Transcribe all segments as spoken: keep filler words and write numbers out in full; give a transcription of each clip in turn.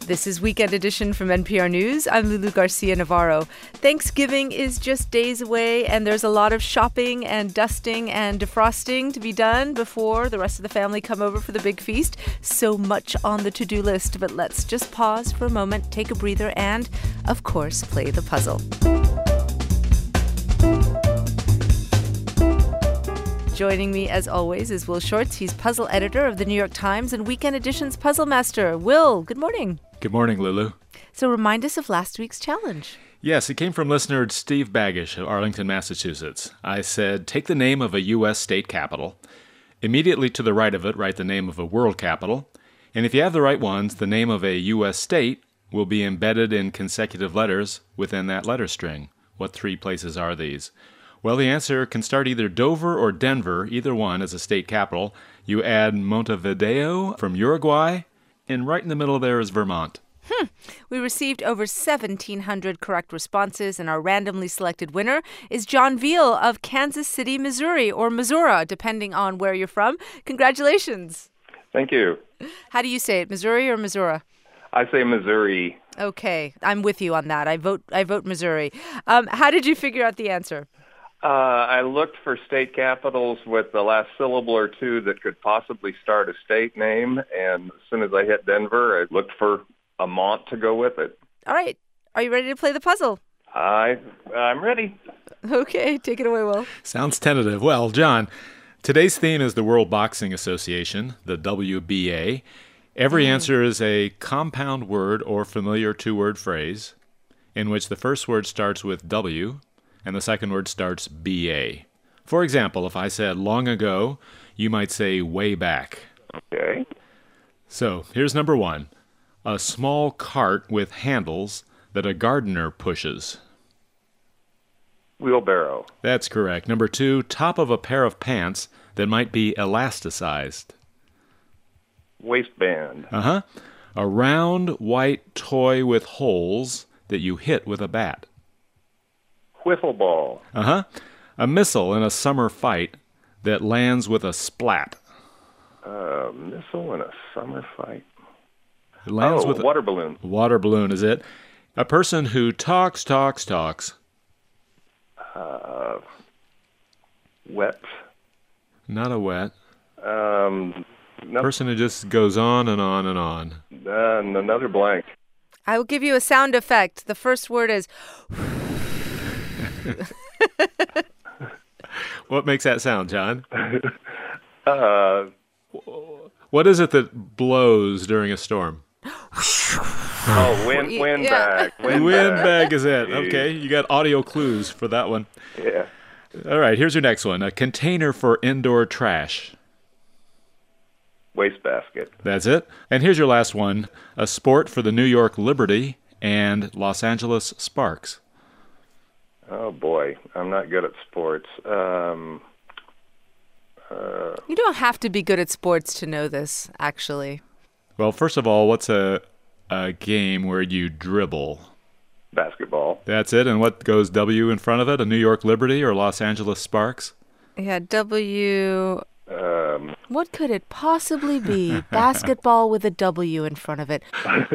This is Weekend Edition from N P R News. I'm Lulu Garcia-Navarro. Thanksgiving is just days away, and there's a lot of shopping and dusting and defrosting to be done before the rest of the family come over for the big feast. So much on the to-do list, but let's just pause for a moment, take a breather, and, of course, play the puzzle. Joining me, as always, is Will Shortz. He's puzzle editor of the New York Times and Weekend Edition's Puzzle Master. Will, good morning. Good morning, Lulu. So remind us of last week's challenge. Yes, it came from listener Steve Baggish of Arlington, Massachusetts. I said, take the name of a U S state capital. Immediately to the right of it, write the name of a world capital. And if you have the right ones, the name of a U S state will be embedded in consecutive letters within that letter string. What three places are these? Well, the answer can start either Dover or Denver, either one as a state capital. You add Montevideo from Uruguay, and right in the middle there is Vermont. Hmm. We received over seventeen hundred correct responses, and our randomly selected winner is John Veal of Kansas City, Missouri, or Missouri, depending on where you're from. Congratulations. Thank you. How do you say it, Missouri or Missouri? I say Missouri. Okay, I'm with you on that. I vote I vote Missouri. Um, how did you figure out the answer? Uh, I looked for state capitals with the last syllable or two that could possibly start a state name, and as soon as I hit Denver, I looked for a Mont to go with it. All right. Are you ready to play the puzzle? I, I'm ready. Okay, take it away, Will. Sounds tentative. Well, John, today's theme is the World Boxing Association, the W B A. Every mm. answer is a compound word or familiar two-word phrase in which the first word starts with W, and the second word starts B A. For example, if I said long ago, you might say way back. Okay. So, here's number one. A small cart with handles that a gardener pushes. Wheelbarrow. That's correct. Number two, top of a pair of pants that might be elasticized. Waistband. Uh-huh. A round white toy with holes that you hit with a bat. Wiffle ball. Uh-huh. A missile in a summer fight that lands with a splat. A uh, missile in a summer fight. It lands oh, with a water balloon. Water balloon is it. A person who talks, talks, talks. Uh, wet. Not a wet. Um, no, person who just goes on and on and on. Uh, another blank. I will give you a sound effect. The first word is... What makes that sound, John? uh, what is it that blows during a storm? oh, wind, windbag. Yeah. Windbag Windbag is it. Okay, you got audio clues for that one. Yeah. All right, here's your next one. A container for indoor trash. Wastebasket. That's it. And here's your last one. A sport for the New York Liberty and Los Angeles Sparks. Oh, boy. I'm not good at sports. Um, uh, you don't have to be good at sports to know this, actually. Well, first of all, what's a, a game where you dribble? Basketball. That's it. And what goes W in front of it? A New York Liberty or Los Angeles Sparks? Yeah, W... Um, what could it possibly be? Basketball with a W in front of it.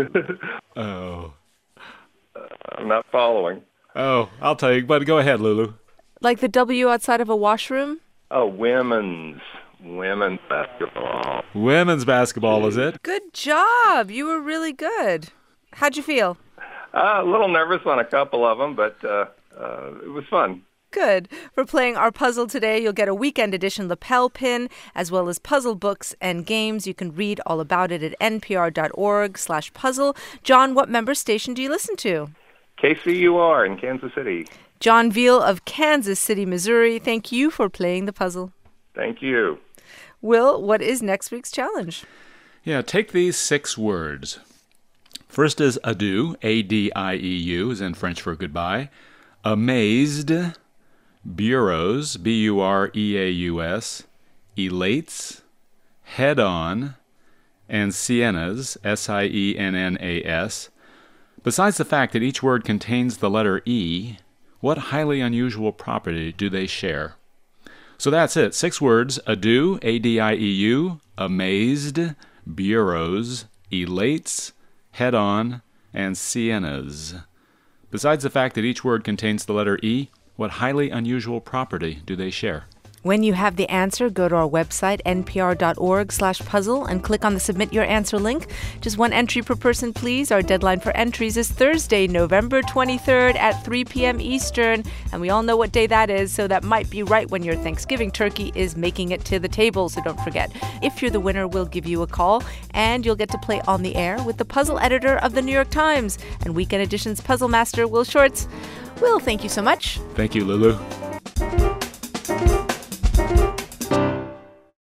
oh. Uh, I'm not following. Oh, I'll tell you, but go ahead, Lulu. Like the W outside of a washroom? Oh, women's. Women's basketball. Women's basketball, is it? Good job. You were really good. How'd you feel? Uh, a little nervous on a couple of them, but uh, uh, it was fun. Good. For playing our puzzle today, you'll get a Weekend Edition lapel pin, as well as puzzle books and games. You can read all about it at npr.org slash puzzle. John, what member station do you listen to? K C U R in Kansas City. John Veal of Kansas City, Missouri. Thank you for playing the puzzle. Thank you. Will, what is next week's challenge? Yeah, take these six words. First is adieu, A D I E U, is in French for goodbye. Amazed, bureaus, B U R E A U S, elates, head-on, and Siennas, S I E N N A S. Besides the fact that each word contains the letter E, what highly unusual property do they share? So that's it. Six words: adieu, A D I E U, amazed, bureaus, elates, head-on, and siennas. Besides the fact that each word contains the letter E, what highly unusual property do they share? When you have the answer, go to our website, npr.org slash puzzle, and click on the Submit Your Answer link. Just one entry per person, please. Our deadline for entries is Thursday, November twenty-third at three p.m. Eastern. And we all know what day that is, so that might be right when your Thanksgiving turkey is making it to the table, so don't forget. If you're the winner, we'll give you a call, and you'll get to play on the air with the puzzle editor of the New York Times and Weekend Edition's puzzle master, Will Shortz. Will, thank you so much. Thank you, Lulu.